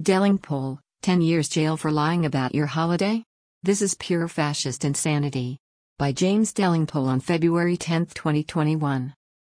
Delingpole, 10 years jail for lying about your holiday? This is pure fascist insanity. By James Delingpole on February 10, 2021.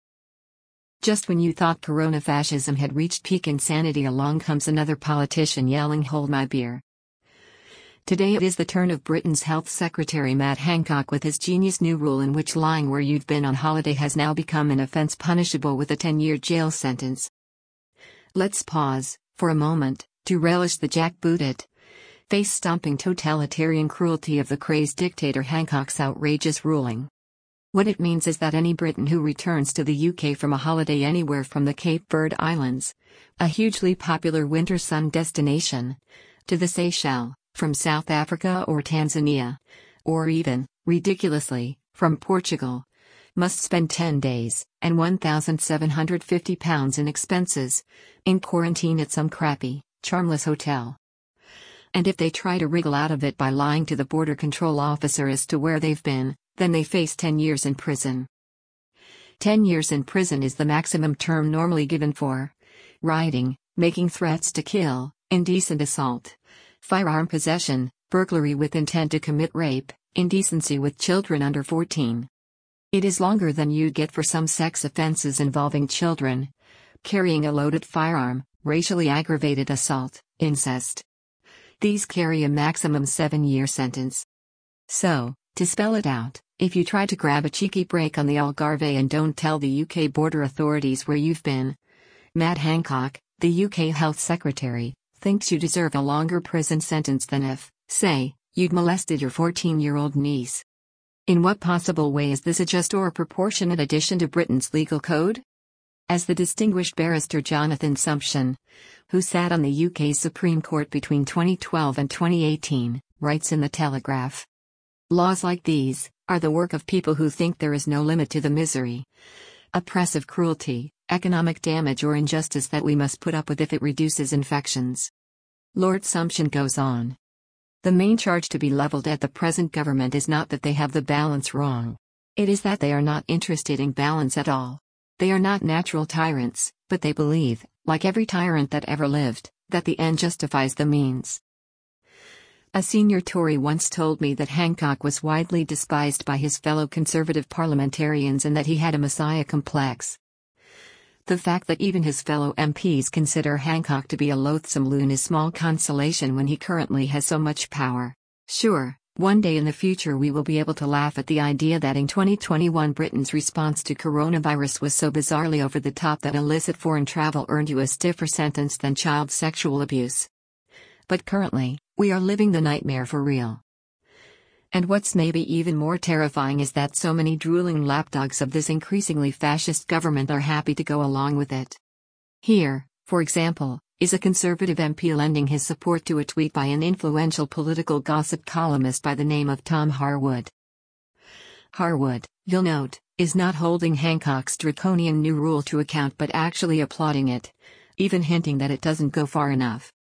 Just when you thought corona-fascism had reached peak insanity, along comes another politician yelling, "Hold my beer." Today it is the turn of Britain's Health Secretary Matt Hancock with his genius new rule in which lying where you've been on holiday has now become an offence punishable with a 10-year jail sentence. Let's pause, for a moment, to relish the jackbooted, face-stomping totalitarian cruelty of the crazed dictator Hancock's outrageous ruling. What it means is that any Briton who returns to the UK from a holiday anywhere from the Cape Verde Islands, a hugely popular winter sun destination, to the Seychelles, from South Africa or Tanzania, or even, ridiculously, from Portugal, must spend 10 days, and £1,750 in expenses, in quarantine at some crappy, charmless hotel. And if they try to wriggle out of it by lying to the border control officer as to where they've been, then they face 10 years in prison. 10 years in prison is the maximum term normally given for rioting, making threats to kill, indecent assault, firearm possession, burglary with intent to commit rape, indecency with children under 14. It is longer than you'd get for some sex offenses involving children, carrying a loaded firearm, racially aggravated assault, incest. These carry a maximum 7-year sentence. So, to spell it out, if you try to grab a cheeky break on the Algarve and don't tell the UK border authorities where you've been, Matt Hancock, the UK Health Secretary, thinks you deserve a longer prison sentence than if, say, you'd molested your 14-year-old niece. In what possible way is this a just or proportionate addition to Britain's legal code? As the distinguished barrister Jonathan Sumption, who sat on the UK's Supreme Court between 2012 and 2018, writes in The Telegraph, laws like these are the work of people who think there is no limit to the misery, oppressive cruelty, economic damage or injustice that we must put up with if it reduces infections. Lord Sumption goes on. The main charge to be levelled at the present government is not that they have the balance wrong. It is that they are not interested in balance at all. They are not natural tyrants, but they believe, like every tyrant that ever lived, that the end justifies the means. A senior Tory once told me that Hancock was widely despised by his fellow Conservative parliamentarians and that he had a messiah complex. The fact that even his fellow MPs consider Hancock to be a loathsome loon is small consolation when he currently has so much power. Sure, one day in the future we will be able to laugh at the idea that in 2021 Britain's response to coronavirus was so bizarrely over the top that illicit foreign travel earned you a stiffer sentence than child sexual abuse. But currently, we are living the nightmare for real. And what's maybe even more terrifying is that so many drooling lapdogs of this increasingly fascist government are happy to go along with it. Here, for example, is a Conservative MP lending his support to a tweet by an influential political gossip columnist by the name of Tom Harwood. Harwood, you'll note, is not holding Hancock's draconian new rule to account but actually applauding it, even hinting that it doesn't go far enough.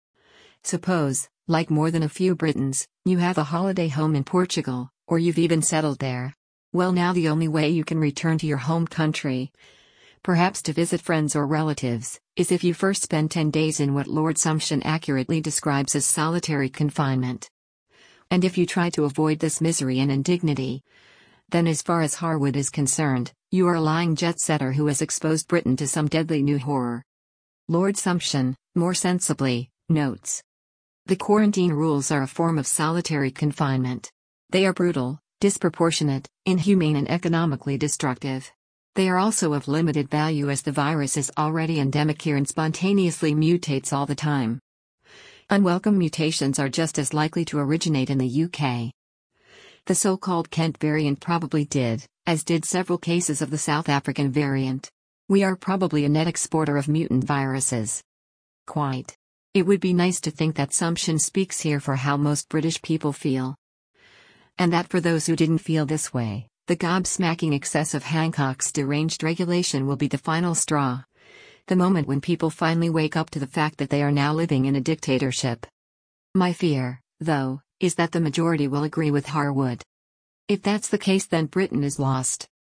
Suppose, like more than a few Britons, you have a holiday home in Portugal, or you've even settled there. Well, now the only way you can return to your home country, perhaps to visit friends or relatives, is if you first spend 10 days in what Lord Sumption accurately describes as solitary confinement. And if you try to avoid this misery and indignity, then as far as Harwood is concerned, you are a lying jet-setter who has exposed Britain to some deadly new horror. Lord Sumption, more sensibly, notes. The quarantine rules are a form of solitary confinement. They are brutal, disproportionate, inhumane and economically destructive. They are also of limited value as the virus is already endemic here and spontaneously mutates all the time. Unwelcome mutations are just as likely to originate in the UK. The so-called Kent variant probably did, as did several cases of the South African variant. We are probably a net exporter of mutant viruses. Quite. It would be nice to think that Sumption speaks here for how most British people feel. And that for those who didn't feel this way, the gobsmacking excess of Hancock's deranged regulation will be the final straw. The moment when people finally wake up to the fact that they are now living in a dictatorship. My fear, though, is that the majority will agree with Harwood. If that's the case, then Britain is lost.